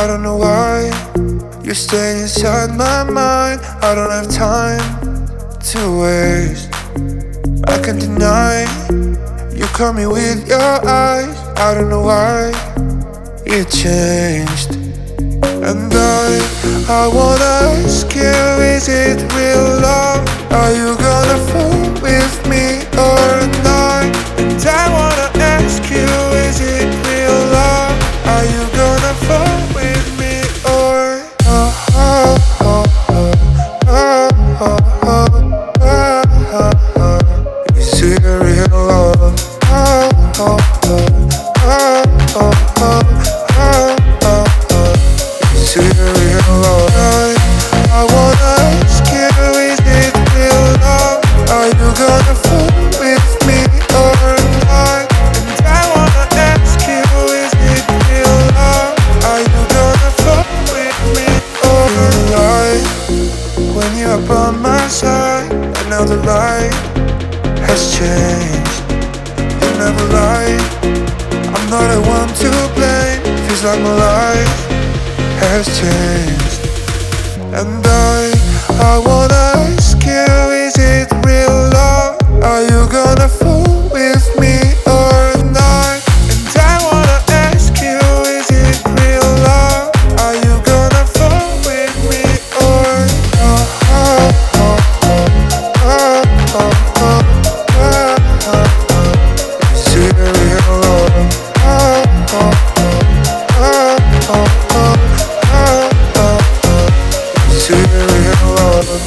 I don't know why you stay inside my mind. I don't have time to waste. I can't deny you caught me with your eyes. I don't know why you changed. And I wanna ask you, is it real love? Are you gonna fall with me or not? And I wanna ask you, is it real love? Are you gonna fall with me or is it real love? Is it real love? I wanna ask you, is it real love? Are you gonna fall with me or not? And I wanna ask you, is it real love? Are you gonna fall with me or not? When you're by my side, and now the light has changed. You never lied. I'm not the one to blame. Feels like my life has changed. And I wanna ask you, is it real love? Are you gonna fall with me or not? And I wanna ask you, is it real love? Are you gonna fall with me or is it real love? Is it real love?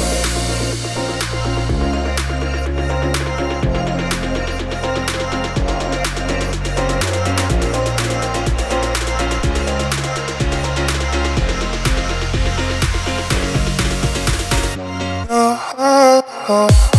Oh, oh, oh.